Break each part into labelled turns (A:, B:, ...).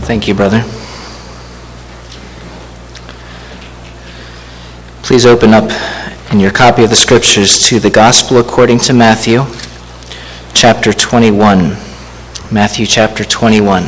A: Thank you, brother. Please open up in your copy of the Scriptures to the Gospel according to Matthew, chapter 21. Matthew chapter 21.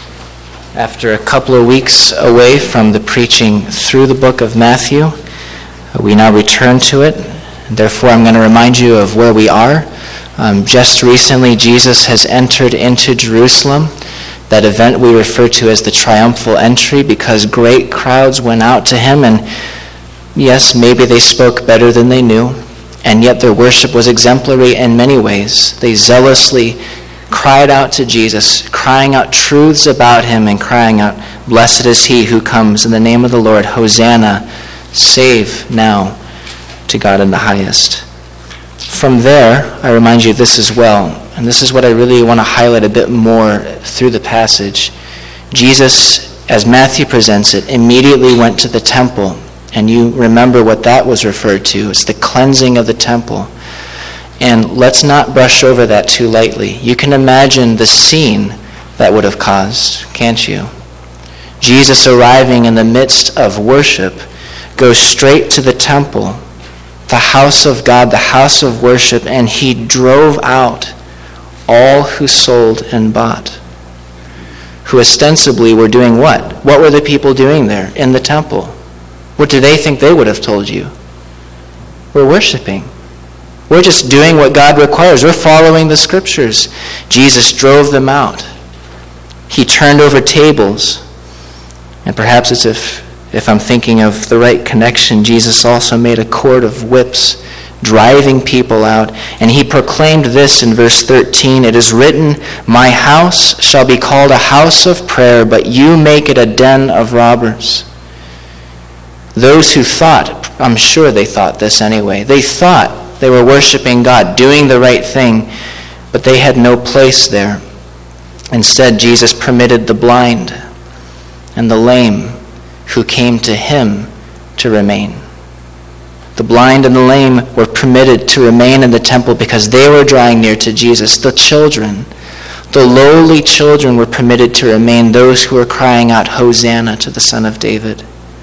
A: After a couple of weeks away from the preaching through the book of Matthew, we now return to it. Therefore, I'm going to remind you of where we are. Just recently, Jesus has entered into Jerusalem. That event we refer to as the triumphal entry because great crowds went out to him, and yes, maybe they spoke better than they knew, and yet their worship was exemplary in many ways. They zealously cried out to Jesus, crying out truths about him and crying out, "Blessed is he who comes in the name of the Lord, Hosanna, save now to God in the highest." From there, I remind you of this as well, and this is what I really want to highlight a bit more through the passage. Jesus, as Matthew presents it, immediately went to the temple, and you remember what that was referred to. It's the cleansing of the temple. And let's not brush over that too lightly. You can imagine the scene that would have caused, can't you? Jesus arriving in the midst of worship goes straight to the temple, the house of God, the house of worship, and he drove out all who sold and bought, who ostensibly were doing what? What were the people doing there in the temple? What do they think they would have told you? We're worshiping. We're just doing what God requires. We're following the Scriptures. Jesus drove them out. He turned over tables. And perhaps as if I'm thinking of the right connection, Jesus also made a cord of whips, driving people out. And he proclaimed this in verse 13, "It is written, my house shall be called a house of prayer, but you make it a den of robbers." Those who thought, I'm sure they thought this anyway, they thought they were worshiping God, doing the right thing, but they had no place there. Instead, Jesus permitted the blind and the lame who came to him to remain. The blind and the lame were permitted to remain in the temple because they were drawing near to Jesus. The children, the lowly children, were permitted to remain, those who were crying out, "Hosanna to the Son of David."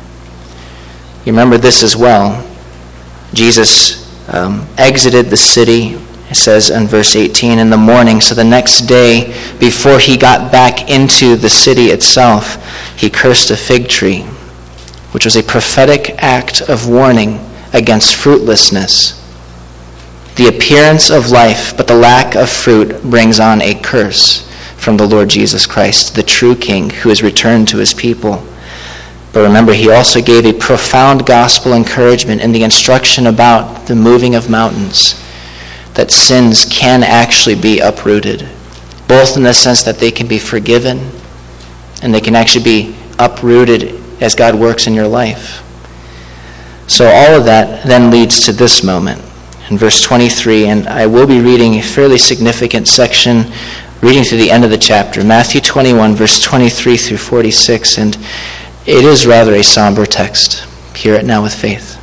A: You remember this as well. Jesus exited the city, it says in verse 18, in the morning. So the next day, before he got back into the city itself, he cursed a fig tree, which was a prophetic act of warning against fruitlessness. The appearance of life, but the lack of fruit brings on a curse from the Lord Jesus Christ, the true King who has returned to his people. But remember, he also gave a profound gospel encouragement in the instruction about the moving of mountains, that sins can actually be uprooted, both in the sense that they can be forgiven and they can actually be uprooted as God works in your life. So all of that then leads to this moment in verse 23, and I will be reading a fairly significant section, reading through the end of the chapter, Matthew 21, verse 23 through 46, and it is rather a somber text. Hear it now with faith.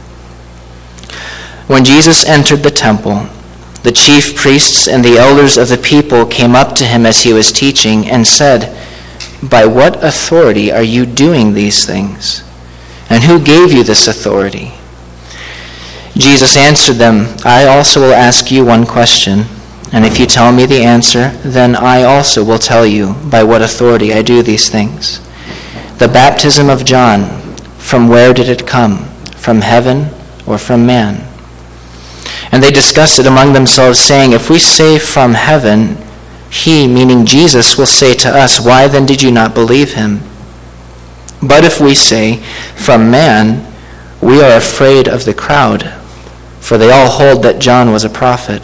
A: When Jesus entered the temple, the chief priests and the elders of the people came up to him as he was teaching and said, "By what authority are you doing these things? And who gave you this authority?" Jesus answered them, "I also will ask you one question, and if you tell me the answer, then I also will tell you by what authority I do these things. The baptism of John, from where did it come? From heaven or from man?" And they discussed it among themselves, saying, "If we say from heaven, he," meaning Jesus, "will say to us, 'Why then did you not believe him?' But if we say from man, we are afraid of the crowd, for they all hold that John was a prophet."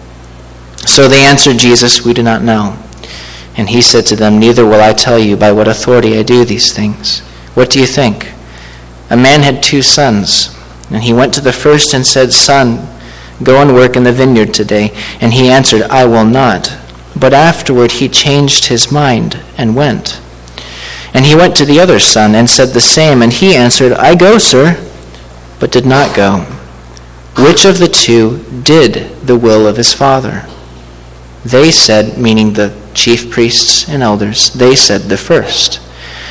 A: So they answered Jesus, "We do not know." And he said to them, "Neither will I tell you by what authority I do these things. What do you think? A man had 2 sons, and he went to the first and said, 'Son, go and work in the vineyard today.' And he answered, 'I will not.' But afterward he changed his mind and went. And he went to the other son and said the same. And he answered, 'I go, sir,' but did not go. Which of the 2 did the will of his father?" They said, meaning the chief priests and elders, they said the first.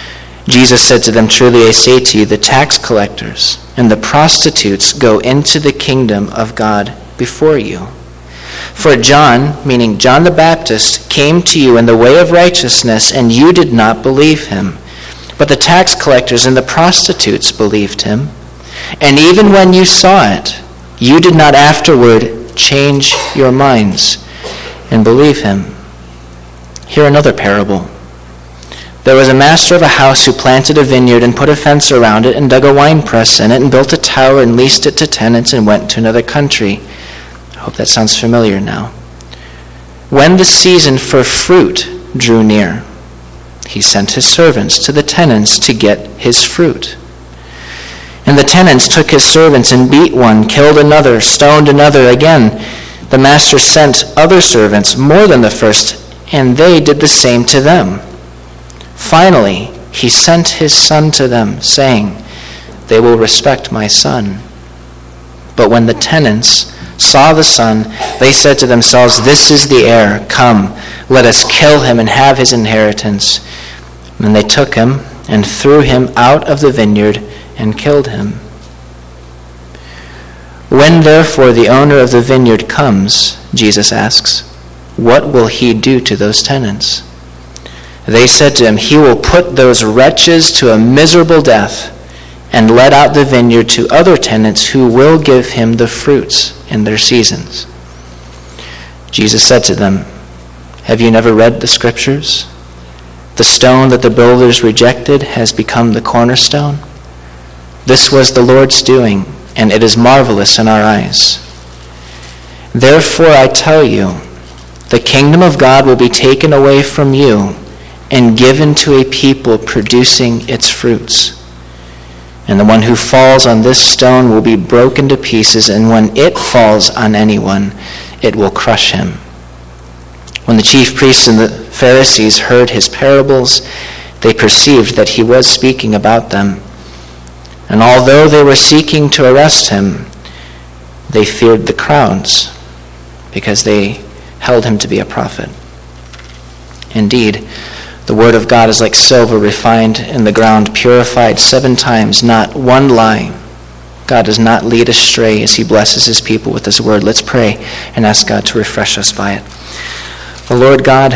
A: Jesus said to them, "Truly I say to you, the tax collectors and the prostitutes go into the kingdom of God before you. For John," meaning John the Baptist, "came to you in the way of righteousness, and you did not believe him. But the tax collectors and the prostitutes believed him. And even when you saw it, you did not afterward change your minds and believe him." Hear another parable. "There was a master of a house who planted a vineyard and put a fence around it and dug a winepress in it and built a tower and leased it to tenants and went to another country." I hope that sounds familiar now. "When the season for fruit drew near, he sent his servants to the tenants to get his fruit. And the tenants took his servants and beat one, killed another, stoned another. Again, the master sent other servants, more than the first, and they did the same to them. Finally, he sent his son to them, saying, 'They will respect my son.' But when the tenants saw the son, they said to themselves, 'This is the heir. Come, let us kill him and have his inheritance.' And they took him and threw him out of the vineyard and killed him. When therefore the owner of the vineyard comes," Jesus asks, "what will he do to those tenants?" They said to him, "He will put those wretches to a miserable death and let out the vineyard to other tenants who will give him the fruits in their seasons." Jesus said to them, "Have you never read the scriptures? The stone that the builders rejected has become the cornerstone. This was the Lord's doing, and it is marvelous in our eyes. Therefore I tell you, the kingdom of God will be taken away from you and given to a people producing its fruits. And the one who falls on this stone will be broken to pieces, and when it falls on anyone, it will crush him." When the chief priests and the Pharisees heard his parables, they perceived that he was speaking about them. And although they were seeking to arrest him, they feared the crowds, because they held him to be a prophet. Indeed, the word of God is like silver refined in the ground, purified 7 times, not one lie. God does not lead astray as he blesses his people with his word. Let's pray and ask God to refresh us by it. Oh, Lord God,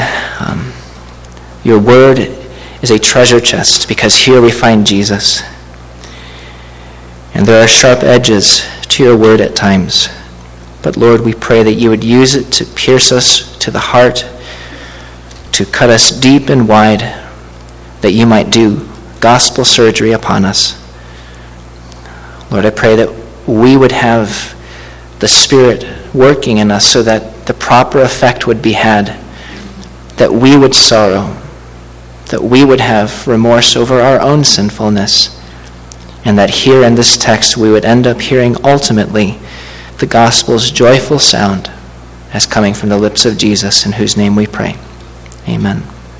A: your word is a treasure chest, because here we find Jesus. And there are sharp edges to your word at times. But Lord, we pray that you would use it to pierce us to the heart, to cut us deep and wide, that you might do gospel surgery upon us. Lord, I pray that we would have the Spirit working in us so that the proper effect would be had, that we would sorrow, that we would have remorse over our own sinfulness, and that here in this text we would end up hearing ultimately the gospel's joyful sound as coming from the lips of Jesus, in whose name we pray. Amen.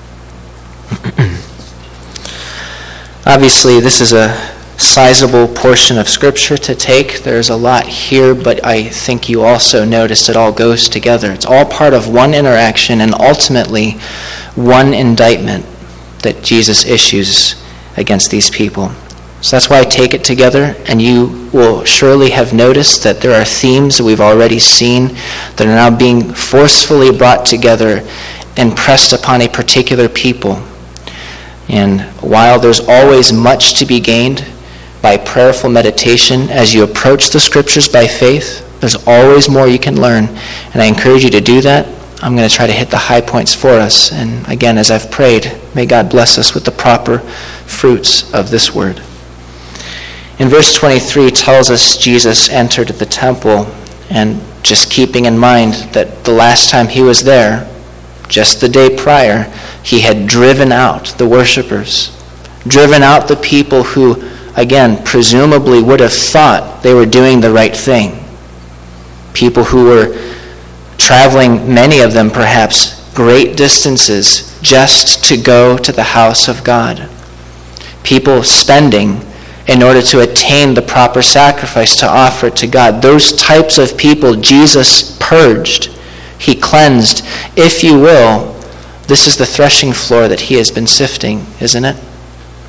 A: Obviously, this is a sizable portion of Scripture to take. There's a lot here, but I think you also noticed it all goes together. It's all part of one interaction and ultimately one indictment that Jesus issues against these people. So that's why I take it together, and you will surely have noticed that there are themes that we've already seen that are now being forcefully brought together and pressed upon a particular people. And while there's always much to be gained by prayerful meditation as you approach the Scriptures by faith, there's always more you can learn, and I encourage you to do that. I'm going to try to hit the high points for us, and again, as I've prayed, may God bless us with the proper fruits of this word. In verse 23 tells us Jesus entered the temple, and just keeping in mind that the last time he was there, just the day prior, he had driven out the worshipers, driven out the people who, again, presumably would have thought they were doing the right thing. People who were traveling, many of them perhaps, great distances just to go to the house of God. People spending in order to attain the proper sacrifice to offer to God. Those types of people Jesus purged. He cleansed. If you will, this is the threshing floor that he has been sifting, isn't it?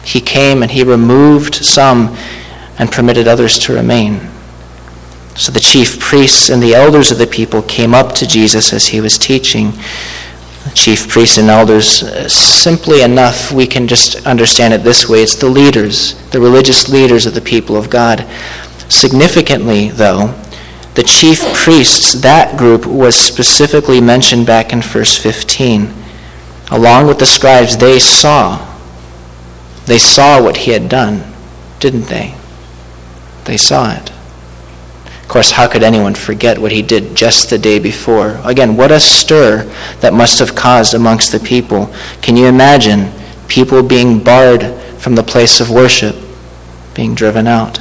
A: He came and he removed some and permitted others to remain. So the chief priests and the elders of the people came up to Jesus as he was teaching. The chief priests and elders, simply enough, we can just understand it this way. It's the leaders, the religious leaders of the people of God. Significantly, though, the chief priests, that group was specifically mentioned back in verse 15. Along with the scribes, they saw what he had done, didn't they? They saw it. Of course, how could anyone forget what he did just the day before? Again, what a stir that must have caused amongst the people. Can you imagine people being barred from the place of worship, being driven out?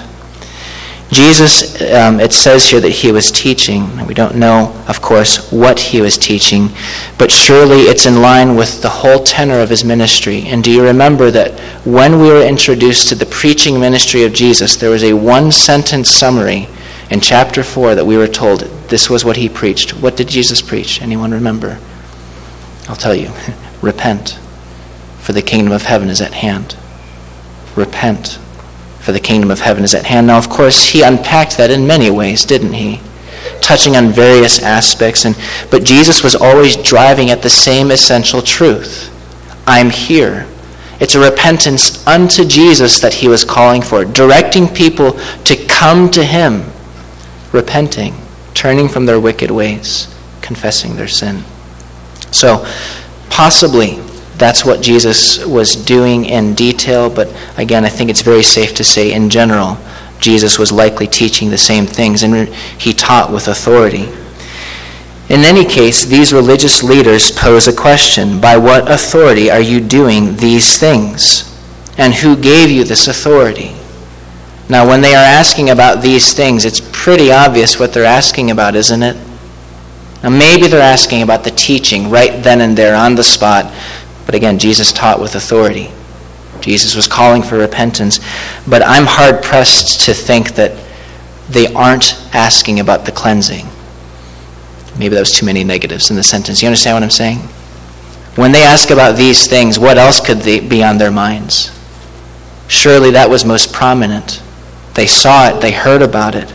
A: Jesus, it says here that he was teaching. We don't know, of course, what he was teaching, but surely it's in line with the whole tenor of his ministry. And do you remember that when we were introduced to the preaching ministry of Jesus, there was a one-sentence summary in chapter 4 that we were told this was what he preached. What did Jesus preach? Anyone remember? I'll tell you. Repent, for the kingdom of heaven is at hand. Repent, for the kingdom of heaven is at hand. Now, of course, he unpacked that in many ways, didn't he? Touching on various aspects. But Jesus was always driving at the same essential truth. I'm here. It's a repentance unto Jesus that he was calling for, directing people to come to him, repenting, turning from their wicked ways, confessing their sin. So, possibly, that's what Jesus was doing in detail, but again, I think it's very safe to say in general, Jesus was likely teaching the same things, and he taught with authority. In any case, these religious leaders pose a question. By what authority are you doing these things? And who gave you this authority? Now, when they are asking about these things, it's pretty obvious what they're asking about, isn't it? Now, maybe they're asking about the teaching right then and there on the spot. But again, Jesus taught with authority. Jesus was calling for repentance. But I'm hard-pressed to think that they aren't asking about the cleansing. Maybe that was too many negatives in the sentence. You understand what I'm saying? When they ask about these things, what else could be on their minds? Surely that was most prominent. They saw it. They heard about it.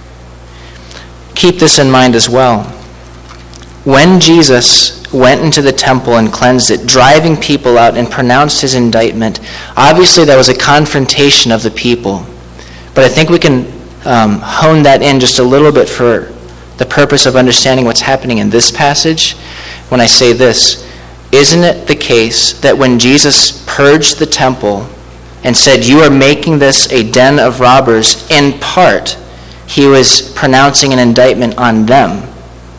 A: Keep this in mind as well. When Jesus went into the temple and cleansed it, driving people out and pronounced his indictment, obviously that was a confrontation of the people. But I think we can hone that in just a little bit for the purpose of understanding what's happening in this passage. When I say this, isn't it the case that when Jesus purged the temple and said, you are making this a den of robbers, in part, he was pronouncing an indictment on them?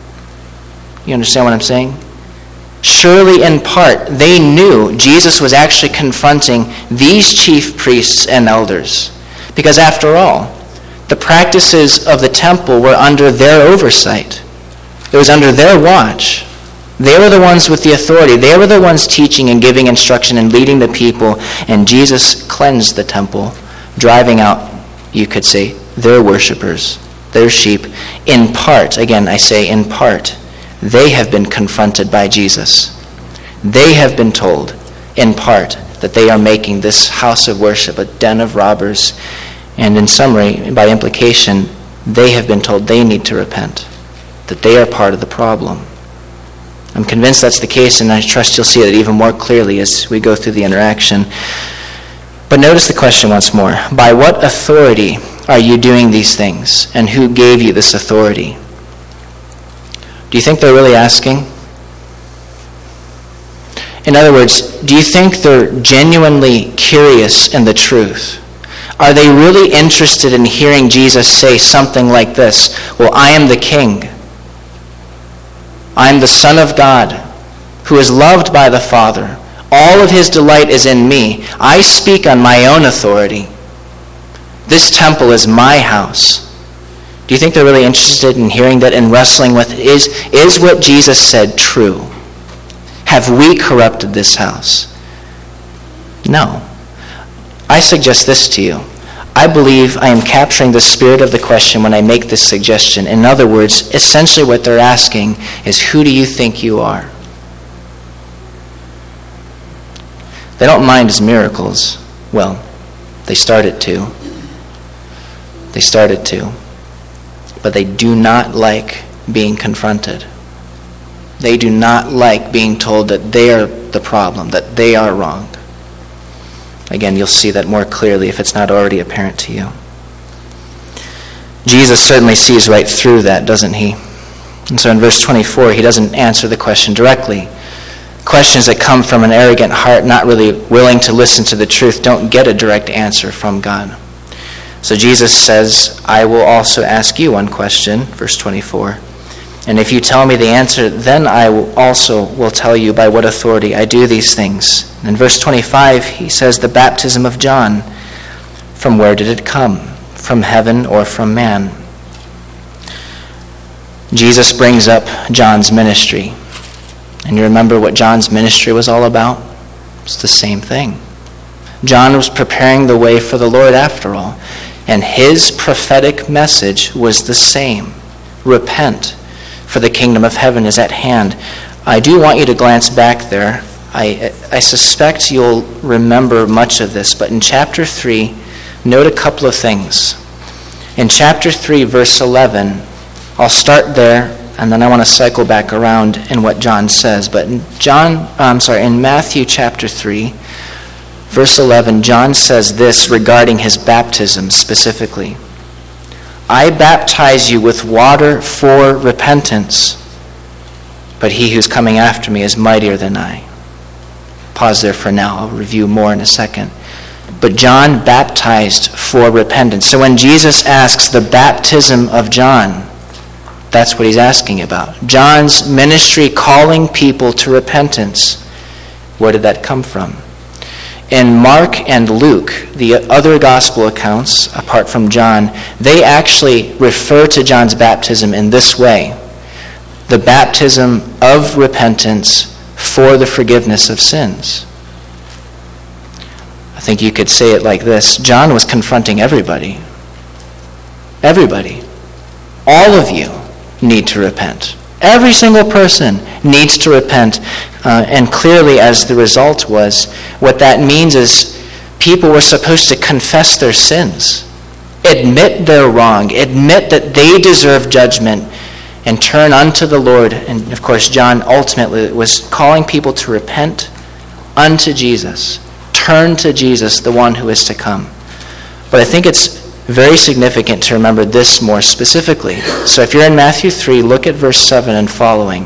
A: You understand what I'm saying? Surely in part, they knew Jesus was actually confronting these chief priests and elders. Because after all, the practices of the temple were under their oversight. It was under their watch. They were the ones with the authority. They were the ones teaching and giving instruction and leading the people. And Jesus cleansed the temple, driving out, you could say, their worshipers, their sheep. In part, again, I say in part, they have been confronted by Jesus. They have been told, in part, that they are making this house of worship a den of robbers. And in summary, by implication, they have been told they need to repent, that they are part of the problem. I'm convinced that's the case, and I trust you'll see it even more clearly as we go through the interaction. But notice the question once more. By what authority are you doing these things, and who gave you this authority? Do you think they're really asking? In other words, do you think they're genuinely curious in the truth? Are they really interested in hearing Jesus say something like this? Well, I am the King. I am the Son of God, who is loved by the Father. All of his delight is in me. I speak on my own authority. This temple is my house. Do you think they're really interested in hearing that and wrestling with, is what Jesus said true? Have we corrupted this house? No. I suggest this to you. I believe I am capturing the spirit of the question when I make this suggestion. In other words, essentially what they're asking is, who do you think you are? They don't mind his miracles. Well, they started to. They started to. But they do not like being confronted. They do not like being told that they are the problem, that they are wrong. Again, you'll see that more clearly if it's not already apparent to you. Jesus certainly sees right through that, doesn't he? And so in verse 24, he doesn't answer the question directly. Questions that come from an arrogant heart, not really willing to listen to the truth, don't get a direct answer from God. So Jesus says, I will also ask you one question, verse 24. And if you tell me the answer, then I also will tell you by what authority I do these things. And in verse 25, he says, the baptism of John, from where did it come? From heaven or from man? Jesus brings up John's ministry. And you remember what John's ministry was all about? It's the same thing. John was preparing the way for the Lord after all. And his prophetic message was the same. Repent, for the kingdom of heaven is at hand. I do want you to glance back there. I suspect you'll remember much of this, but in chapter 3, note a couple of things. In chapter 3, verse 11, I'll start there, and then I want to cycle back around in what John says. But in Matthew chapter 3, verse 11, John says this regarding his baptism specifically. I baptize you with water for repentance, but he who's coming after me is mightier than I. Pause there for now. I'll review more in a second. But John baptized for repentance. So when Jesus asks the baptism of John, that's what he's asking about. John's ministry calling people to repentance. Where did that come from? In Mark and Luke, the other gospel accounts, apart from John, they actually refer to John's baptism in this way. The baptism of repentance for the forgiveness of sins. I think you could say it like this. John was confronting everybody. Everybody. All of you need to repent. Every single person needs to repent. And clearly, as the result was, what that means is people were supposed to confess their sins, admit they're wrong, admit that they deserve judgment, and turn unto the Lord. And of course, John ultimately was calling people to repent unto Jesus. Turn to Jesus, the one who is to come. But I think it's very significant to remember this more specifically. So if you're in Matthew 3, look at verse 7 and following.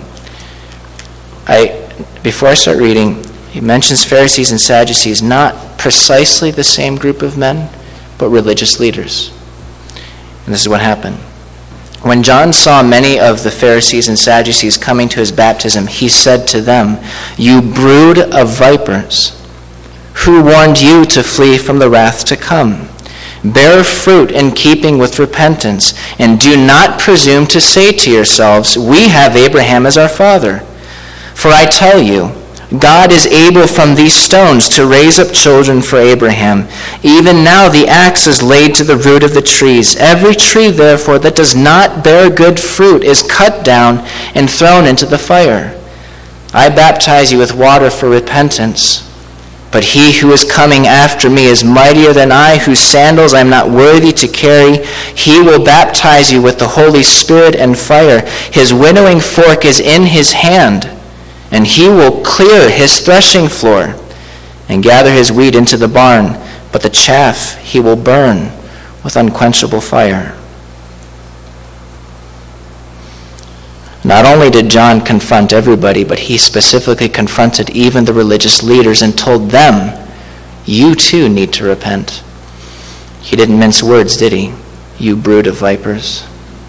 A: Before I start reading, he mentions Pharisees and Sadducees, not precisely the same group of men, but religious leaders. And this is what happened. When John saw many of the Pharisees and Sadducees coming to his baptism, he said to them, "You brood of vipers, who warned you to flee from the wrath to come? Bear fruit in keeping with repentance, and do not presume to say to yourselves, 'We have Abraham as our father.' For I tell you, God is able from these stones to raise up children for Abraham. Even now the axe is laid to the root of the trees. Every tree, therefore, that does not bear good fruit is cut down and thrown into the fire. I baptize you with water for repentance, but he who is coming after me is mightier than I, whose sandals I am not worthy to carry. He will baptize you with the Holy Spirit and fire. His winnowing fork is in his hand, and he will clear his threshing floor and gather his wheat into the barn, but the chaff he will burn with unquenchable fire." Not only did John confront everybody, but he specifically confronted even the religious leaders and told them, "You too need to repent." He didn't mince words, did he? "You brood of vipers."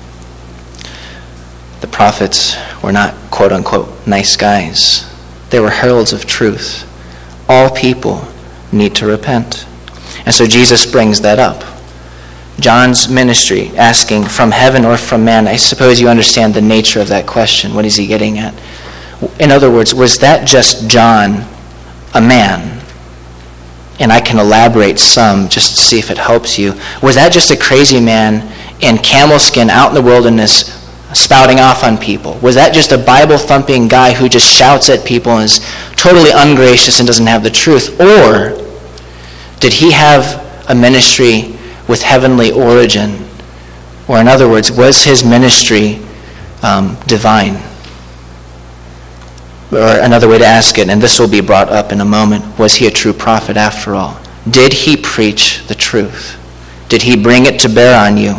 A: The prophets were not quote-unquote nice guys. They were heralds of truth. All people need to repent. And so Jesus brings that up. John's ministry, asking from heaven or from man, I suppose you understand the nature of that question. What is he getting at? In other words, was that just John, a man? And I can elaborate some just to see if it helps you. Was that just a crazy man in camel skin out in the wilderness spouting off on people? Was that just a Bible-thumping guy who just shouts at people and is totally ungracious and doesn't have the truth? Or Did he have a ministry with heavenly origin? Or in other words, was his ministry divine? Or another way to ask it, and this will be brought up in a moment, was he a true prophet after all? Did he preach the truth? Did he bring it to bear on you?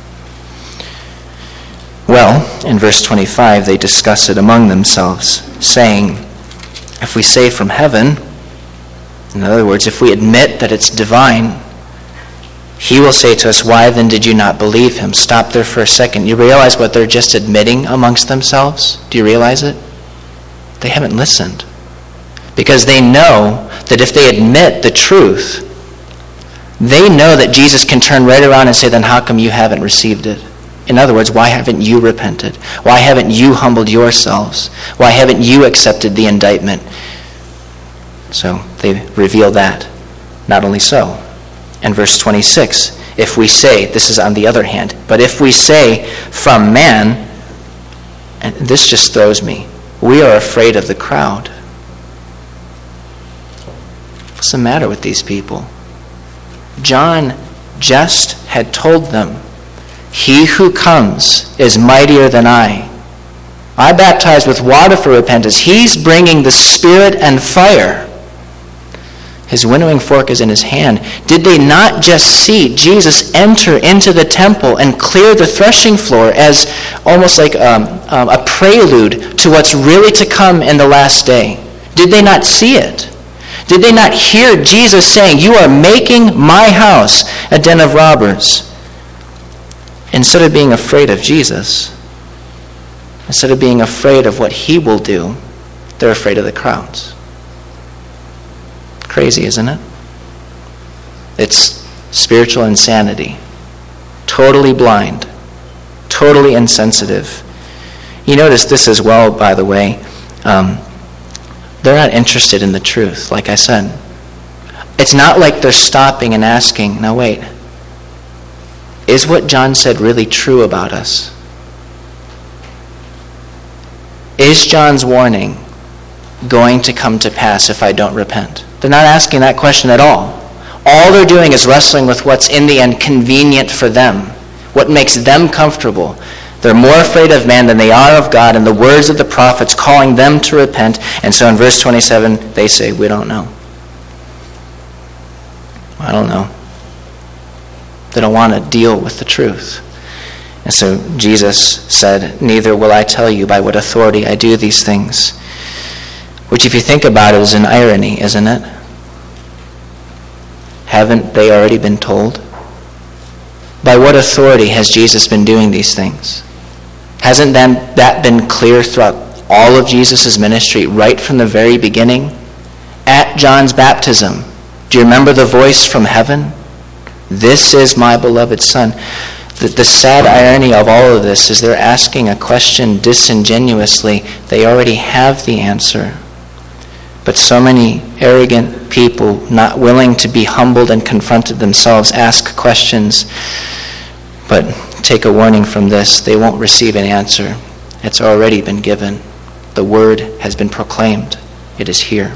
A: Well, in verse 25, they discuss it among themselves, saying, if we say from heaven, in other words, if we admit that it's divine, he will say to us, why then did you not believe him? Stop there for a second. You realize what they're just admitting amongst themselves? Do you realize it? They haven't listened. Because they know that if they admit the truth, they know that Jesus can turn right around and say, then how come you haven't received it? In other words, why haven't you repented? Why haven't you humbled yourselves? Why haven't you accepted the indictment? So they reveal that. Not only so, in verse 26, if we say, this is on the other hand, but if we say from man, and this just throws me, we are afraid of the crowd. What's the matter with these people? John just had told them, he who comes is mightier than I. I baptize with water for repentance. He's bringing the Spirit and fire. His winnowing fork is in his hand. Did they not just see Jesus enter into the temple and clear the threshing floor as almost like a prelude to what's really to come in the last day? Did they not see it? Did they not hear Jesus saying, you are making my house a den of robbers? Instead of being afraid of Jesus, instead of being afraid of what he will do, they're afraid of the crowds. Crazy, isn't it? It's spiritual insanity. Totally blind. Totally insensitive. You notice this as well, by the way. They're not interested in the truth, like I said. It's not like they're stopping and asking, now wait, is what John said really true about us? Is John's warning going to come to pass if I don't repent? They're not asking that question at all. All they're doing is wrestling with what's in the end convenient for them, what makes them comfortable. They're more afraid of man than they are of God and the words of the prophets calling them to repent. And so in verse 27, they say, we don't know. I don't know. They don't want to deal with the truth. And so Jesus said, neither will I tell you by what authority I do these things. Which, if you think about it, is an irony, isn't it? Haven't they already been told? By what authority has Jesus been doing these things? Hasn't that been clear throughout all of Jesus' ministry right from the very beginning? At John's baptism, do you remember the voice from heaven? This is my beloved Son. The sad irony of all of this is they're asking a question disingenuously. They already have the answer. But so many arrogant people, not willing to be humbled and confronted themselves, ask questions. But take a warning from this. They won't receive an answer. It's already been given. The word has been proclaimed. It is here.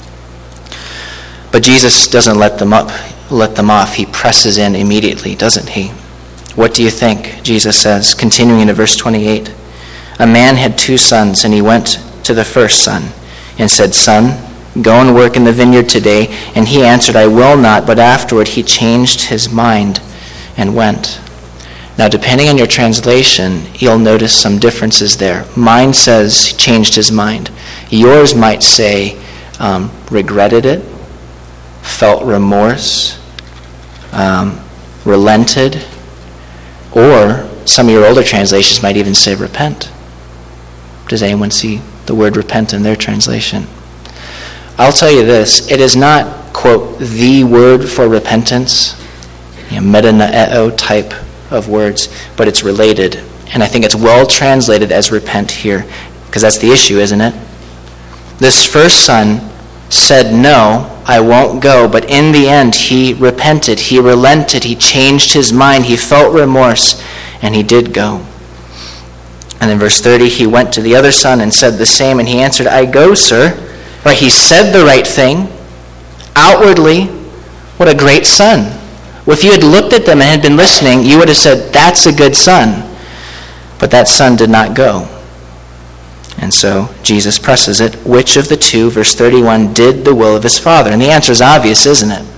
A: But Jesus doesn't let them off. He presses in immediately, doesn't he? What do you think? Jesus says, continuing into verse 28. A man had 2 sons, and he went to the first son and said, Son, go and work in the vineyard today. And he answered, I will not. But afterward he changed his mind and went. Now, depending on your translation, you'll notice some differences there. Mine says he changed his mind. Yours might say regretted it, felt remorse, relented, or some of your older translations might even say repent. Does anyone see the word repent in their translation? I'll tell you this, it is not, quote, the word for repentance, metanoeo type of words, but it's related. And I think it's well translated as repent here, because that's the issue, isn't it? This first son said, no, I won't go, but in the end he repented, he relented, he changed his mind, he felt remorse, and he did go. And in verse 30, he went to the other son and said the same, and he answered, I go, sir. Right, he said the right thing, outwardly, What a great son. Well, if you had looked at them and had been listening, you would have said, that's a good son. But that son did not go. And so Jesus presses it. Which of the two, verse 31, did the will of his father? And the answer is obvious, isn't it?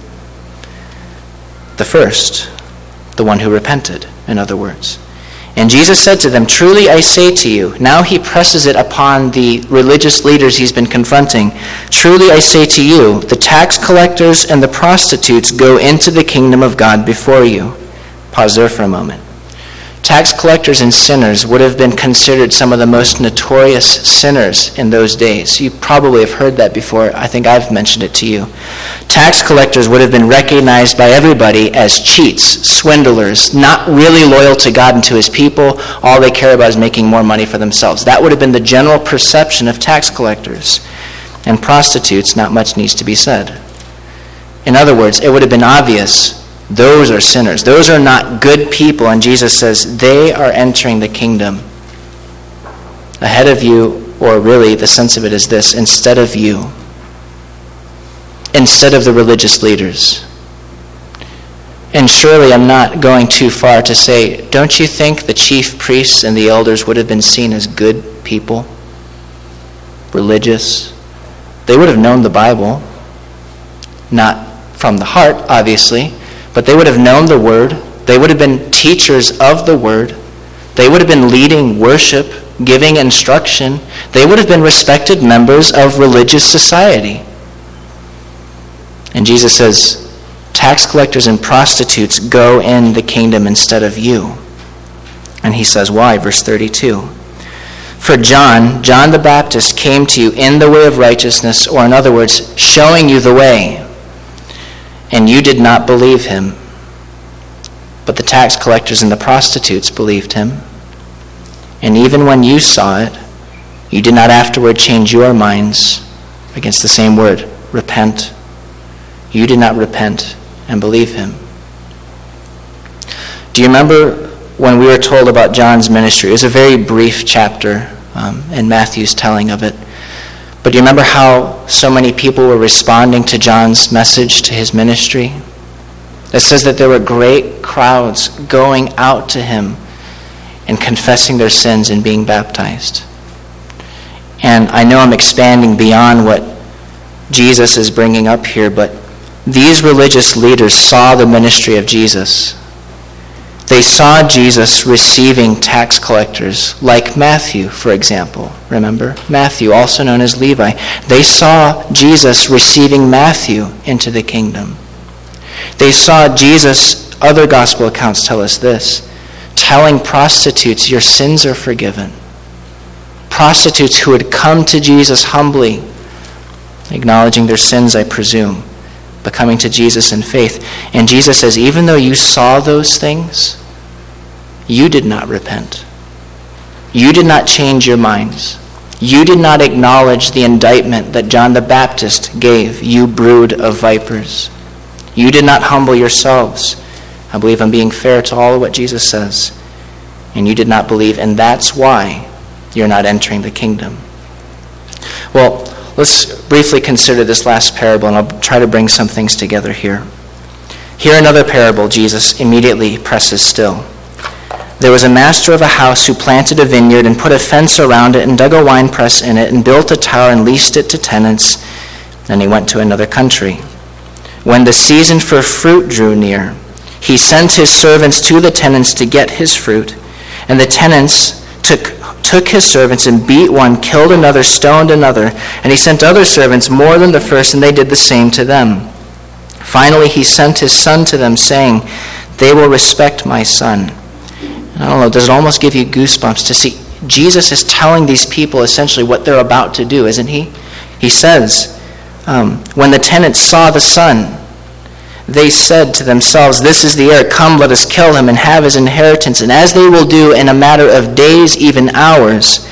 A: The first, the one who repented, in other words. And Jesus said to them, truly I say to you, now he presses it upon the religious leaders he's been confronting. Truly I say to you, the tax collectors and the prostitutes go into the kingdom of God before you. Pause there for a moment. Tax collectors and sinners would have been considered some of the most notorious sinners in those days. You probably have heard that before. I think I've mentioned it to you. Tax collectors would have been recognized by everybody as cheats, swindlers, not really loyal to God and to his people. All they care about is making more money for themselves. That would have been the general perception of tax collectors. And prostitutes, not much needs to be said. In other words, it would have been obvious those are sinners. Those are not good people. And Jesus says they are entering the kingdom ahead of you, or really the sense of it is this, instead of you. Instead of the religious leaders. And surely I'm not going too far to say, don't you think the chief priests and the elders would have been seen as good people? Religious. They would have known the Bible. Not from the heart, obviously, but they would have known the Word. They would have been teachers of the Word. They would have been leading worship, giving instruction. They would have been respected members of religious society. And Jesus says, tax collectors and prostitutes go in the kingdom instead of you. And he says, why? Verse 32. For John the Baptist came to you in the way of righteousness, or in other words, showing you the way. And you did not believe him. But the tax collectors and the prostitutes believed him. And even when you saw it, you did not afterward change your minds against the same word, repent. You did not repent and believe him. Do you remember when we were told about John's ministry? It was a very brief chapter in Matthew's telling of it. But do you remember how so many people were responding to John's message, to his ministry? It says that there were great crowds going out to him and confessing their sins and being baptized. And I know I'm expanding beyond what Jesus is bringing up here, but these religious leaders saw the ministry of Jesus. They saw Jesus receiving tax collectors, like Matthew, for example. Remember? Matthew, also known as Levi. They saw Jesus receiving Matthew into the kingdom. They saw Jesus, other gospel accounts tell us this, telling prostitutes, your sins are forgiven. Prostitutes who had come to Jesus humbly, acknowledging their sins, I presume, but coming to Jesus in faith. And Jesus says, even though you saw those things, you did not repent. You did not change your minds. You did not acknowledge the indictment that John the Baptist gave, you brood of vipers. You did not humble yourselves. I believe I'm being fair to all of what Jesus says. And you did not believe, and that's why you're not entering the kingdom. Well, let's briefly consider this last parable, and I'll try to bring some things together here. Here another parable, Jesus immediately presses still. There was a master of a house who planted a vineyard and put a fence around it and dug a winepress in it and built a tower and leased it to tenants. Then he went to another country. When the season for fruit drew near, he sent his servants to the tenants to get his fruit. And the tenants took his servants and beat one, killed another, stoned another. And he sent other servants more than the first, and they did the same to them. Finally, he sent his son to them, saying, they will respect my son. I don't know, does it almost give you goosebumps to see Jesus is telling these people essentially what they're about to do, isn't he? He says, when the tenants saw the son, they said to themselves, this is the heir, come, let us kill him and have his inheritance. And as they will do in a matter of days, even hours,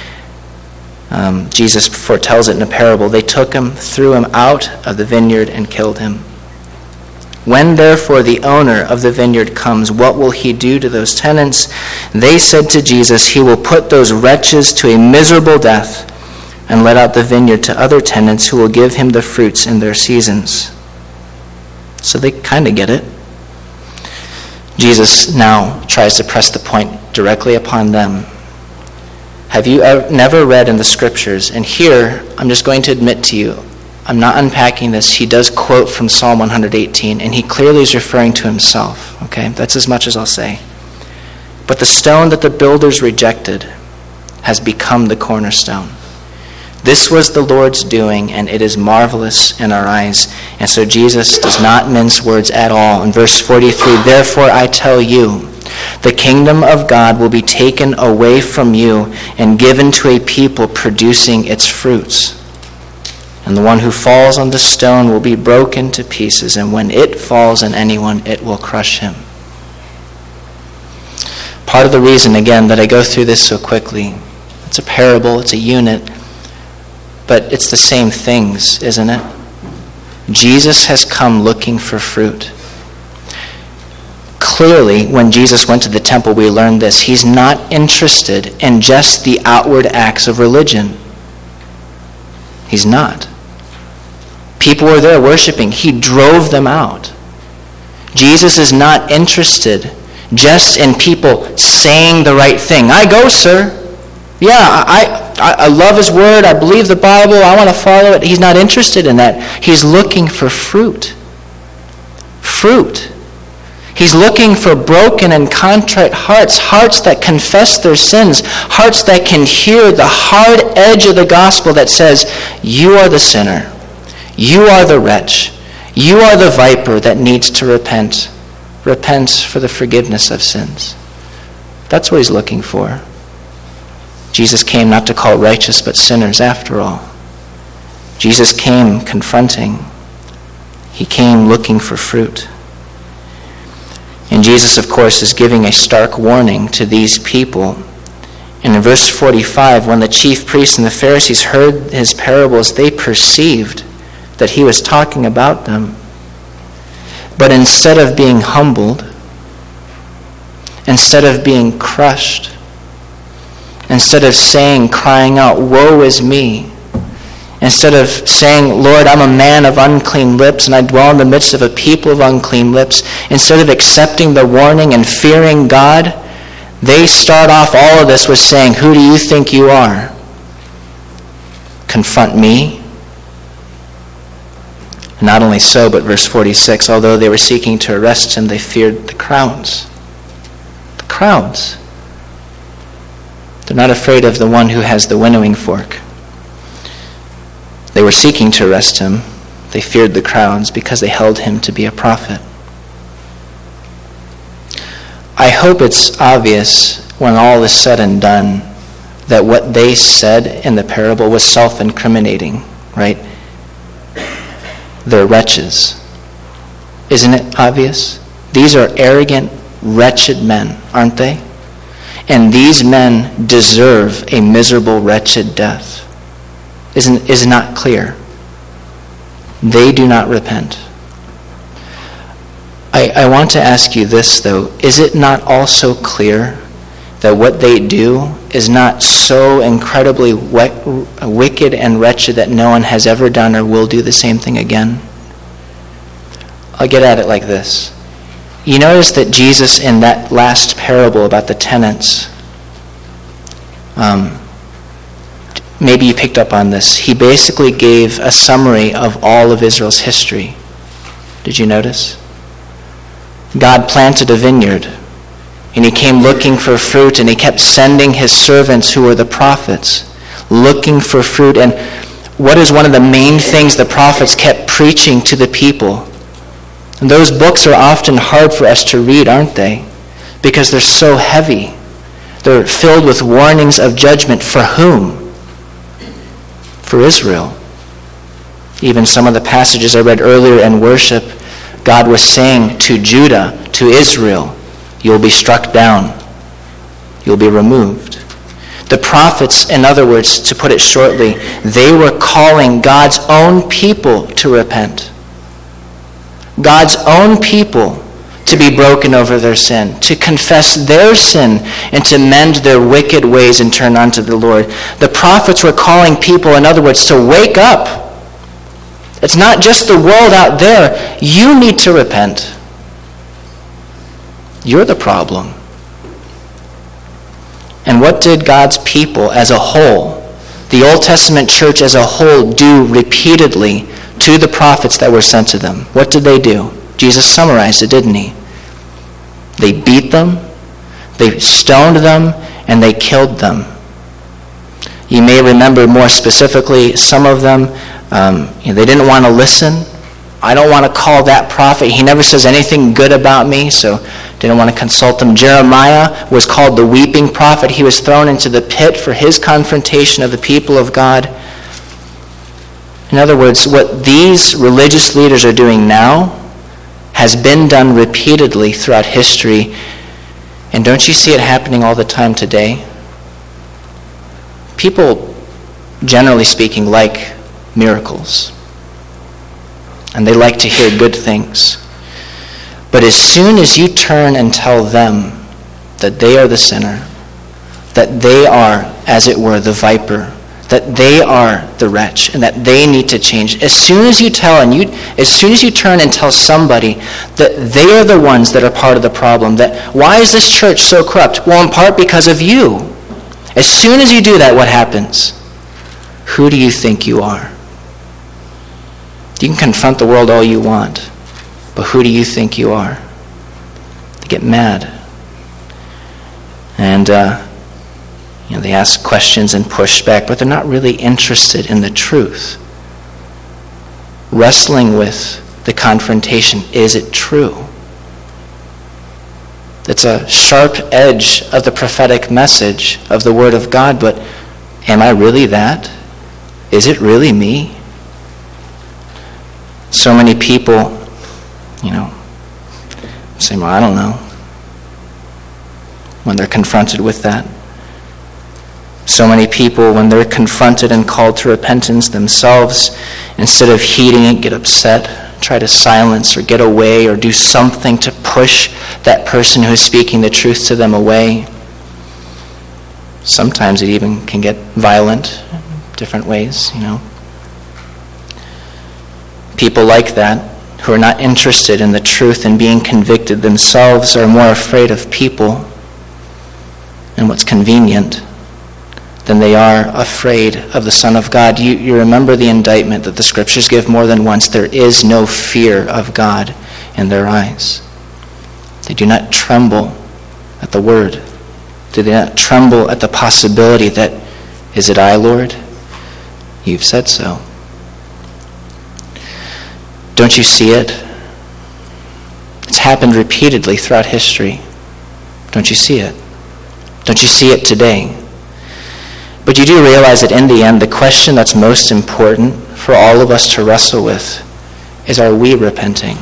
A: Jesus foretells it in a parable, they took him, threw him out of the vineyard and killed him. When therefore the owner of the vineyard comes, what will he do to those tenants? They said to Jesus, he will put those wretches to a miserable death and let out the vineyard to other tenants who will give him the fruits in their seasons. So they kind of get it. Jesus now tries to press the point directly upon them. Have you never read in the scriptures, and here I'm just going to admit to you, I'm not unpacking this. He does quote from Psalm 118, and he clearly is referring to himself. Okay, that's as much as I'll say. But the stone that the builders rejected has become the cornerstone. This was the Lord's doing, and it is marvelous in our eyes. And so Jesus does not mince words at all. In verse 43, therefore I tell you, the kingdom of God will be taken away from you and given to a people producing its fruits. And the one who falls on the stone will be broken to pieces, and when it falls on anyone, it will crush him. Part of the reason, again, that I go through this so quickly, it's a parable, it's a unit, but it's the same things, isn't it? Jesus has come looking for fruit. Clearly, when Jesus went to the temple, we learned this. He's not interested in just the outward acts of religion. He's not. People were there worshiping. He drove them out. Jesus is not interested just in people saying the right thing. I go, sir. Yeah, I love his word. I believe the Bible. I want to follow it. He's not interested in that. He's looking for fruit. Fruit. He's looking for broken and contrite hearts, hearts that confess their sins, hearts that can hear the hard edge of the gospel that says, you are the sinner. You are the wretch. You are the viper that needs to repent. Repent for the forgiveness of sins. That's what he's looking for. Jesus came not to call righteous but sinners after all. Jesus came confronting. He came looking for fruit. And Jesus, of course, is giving a stark warning to these people. And in verse 45, when the chief priests and the Pharisees heard his parables, they perceived that he was talking about them. But instead of being humbled, instead of being crushed, instead of crying out, woe is me, instead of saying, Lord, I'm a man of unclean lips and I dwell in the midst of a people of unclean lips, instead of accepting the warning and fearing God, they start off all of this with saying, who do you think you are? Confront me? Not only so, but verse 46, although they were seeking to arrest him, they feared the crowds. The crowds. They're not afraid of the one who has the winnowing fork. They were seeking to arrest him. They feared the crowds because they held him to be a prophet. I hope it's obvious when all is said and done that what they said in the parable was self-incriminating, right? They're wretches. Isn't it obvious? These are arrogant, wretched men, aren't they? And these men deserve a miserable, wretched death. Is it not clear? They do not repent. I want to ask you this, though. Is it not also clear that what they do is not so incredibly wicked and wretched that no one has ever done or will do the same thing again? I'll get at it like this. You notice that Jesus, in that last parable about the tenants, maybe you picked up on this. He basically gave a summary of all of Israel's history. Did you notice? God planted a vineyard, and he came looking for fruit, and he kept sending his servants, who were the prophets, looking for fruit. And what is one of the main things the prophets kept preaching to the people? And those books are often hard for us to read, aren't they? Because they're so heavy. They're filled with warnings of judgment. For whom? For Israel. Even some of the passages I read earlier in worship, God was saying to Judah, to Israel, you'll be struck down. You'll be removed. The prophets, in other words, to put it shortly, they were calling God's own people to repent. God's own people to be broken over their sin, to confess their sin, and to mend their wicked ways and turn unto the Lord. The prophets were calling people, in other words, to wake up. It's not just the world out there. You need to repent. You're the problem. And what did God's people as a whole, the Old Testament church as a whole, do repeatedly to the prophets that were sent to them? What did they do? Jesus summarized it, didn't he? They beat them, they stoned them, and they killed them. You may remember more specifically some of them, they didn't want to listen. I don't want to call that prophet. He never says anything good about me, so didn't want to consult them. Jeremiah was called the weeping prophet. He was thrown into the pit for his confrontation of the people of God. In other words, what these religious leaders are doing now has been done repeatedly throughout history. And don't you see it happening all the time today? People, generally speaking, like miracles. And they like to hear good things. But as soon as you turn and tell them that they are the sinner, that they are, as it were, the viper, that they are the wretch, and that they need to change, as soon as you turn and tell somebody that they are the ones that are part of the problem, that why is this church so corrupt? Well, in part because of you. As soon as you do that, what happens? Who do you think you are? You can confront the world all you want, but who do you think you are? They get mad. And they ask questions and push back, but they're not really interested in the truth. Wrestling with the confrontation, is it true? It's a sharp edge of the prophetic message of the Word of God, but am I really that? Is it really me? So many people, say, well, I don't know, when they're confronted with that. So many people, when they're confronted and called to repentance themselves, instead of heeding it, get upset, try to silence or get away or do something to push that person who is speaking the truth to them away. Sometimes it even can get violent in different ways, People like that, who are not interested in the truth and being convicted themselves, are more afraid of people and what's convenient than they are afraid of the Son of God. You remember the indictment that the Scriptures give more than once. There is no fear of God in their eyes. They do not tremble at the word. Do they not tremble at the possibility that, is it I, Lord? You've said so. Don't you see it? It's happened repeatedly throughout history. Don't you see it? Don't you see it today? But you do realize that in the end, the question that's most important for all of us to wrestle with is, are we repenting?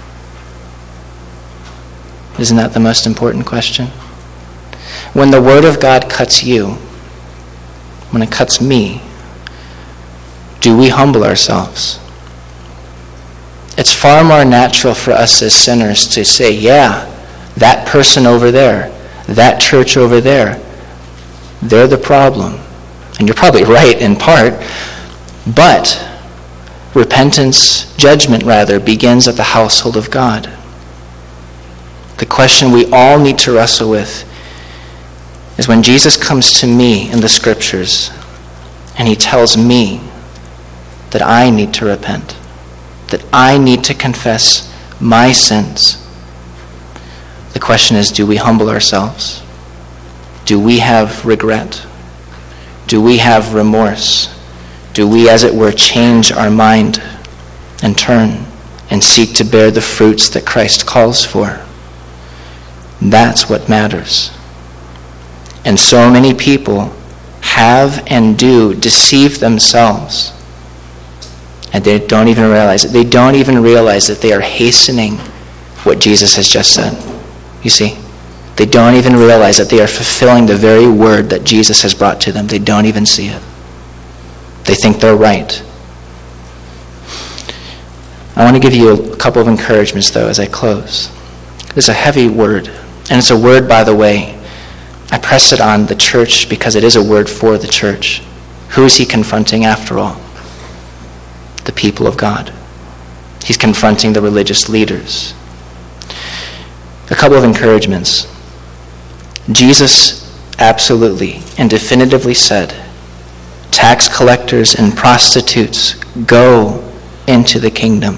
A: Isn't that the most important question? When the Word of God cuts you, when it cuts me, do we humble ourselves? It's far more natural for us as sinners to say, yeah, that person over there, that church over there, they're the problem. And you're probably right in part, but repentance, judgment rather, begins at the household of God. The question we all need to wrestle with is when Jesus comes to me in the Scriptures and he tells me that I need to repent, that I need to confess my sins. The question is, do we humble ourselves? Do we have regret? Do we have remorse? Do we, as it were, change our mind and turn and seek to bear the fruits that Christ calls for? That's what matters. And so many people have and do deceive themselves. And they don't even realize it. They don't even realize that they are hastening what Jesus has just said. You see? They don't even realize that they are fulfilling the very word that Jesus has brought to them. They don't even see it. They think they're right. I want to give you a couple of encouragements, though, as I close. It's a heavy word. And it's a word, by the way, I press it on the church because it is a word for the church. Who is he confronting after all? the people of God. He's confronting the religious leaders. A couple of encouragements. Jesus absolutely and definitively said, tax collectors and prostitutes go into the kingdom.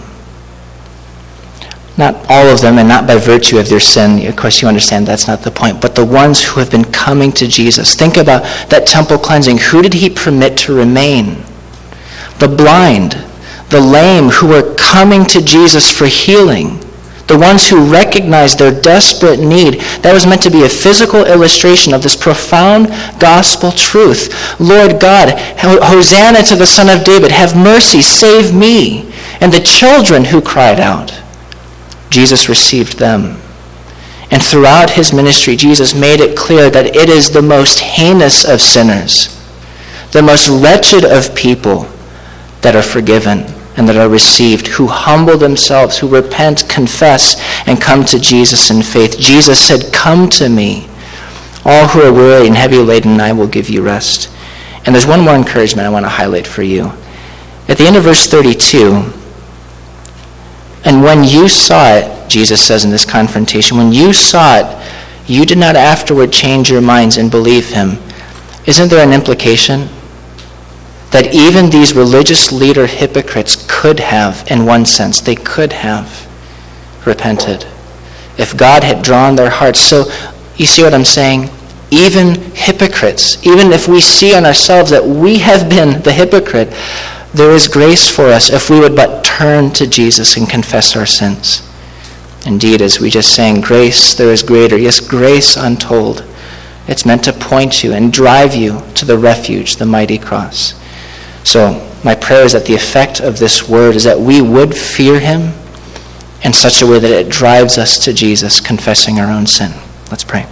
A: Not all of them, and not by virtue of their sin. Of course, you understand that's not the point. But the ones who have been coming to Jesus. Think about that temple cleansing. Who did he permit to remain? The blind, the lame who were coming to Jesus for healing. The ones who recognized their desperate need. That was meant to be a physical illustration of this profound gospel truth. Lord God, Hosanna to the Son of David. Have mercy, save me. And the children who cried out. Jesus received them. And throughout his ministry, Jesus made it clear that it is the most heinous of sinners, the most wretched of people that are forgiven and that are received, who humble themselves, who repent, confess, and come to Jesus in faith. Jesus said, come to me, all who are weary and heavy laden, and I will give you rest. And there's one more encouragement I want to highlight for you. At the end of verse 32, and when you saw it, Jesus says in this confrontation, when you saw it, you did not afterward change your minds and believe him. Isn't there an implication that even these religious leader hypocrites could have, in one sense, they could have repented if God had drawn their hearts? So you see what I'm saying? Even hypocrites, even if we see on ourselves that we have been the hypocrite, there is grace for us if we would but turn to Jesus and confess our sins. Indeed, as we just sang, grace there is greater. Yes, grace untold. It's meant to point you and drive you to the refuge, the mighty cross. So my prayer is that the effect of this word is that we would fear him in such a way that it drives us to Jesus, confessing our own sin. Let's pray.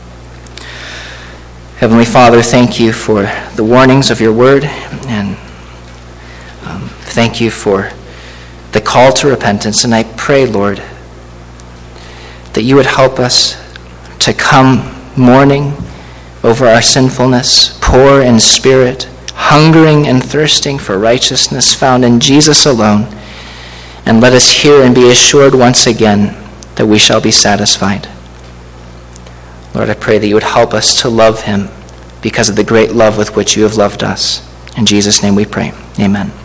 A: Heavenly Father, thank you for the warnings of your word, and thank you for the call to repentance. And I pray, Lord, that you would help us to come mourning over our sinfulness, poor in spirit, hungering and thirsting for righteousness found in Jesus alone. And let us hear and be assured once again that we shall be satisfied. Lord, I pray that you would help us to love him because of the great love with which you have loved us. In Jesus' name we pray. Amen.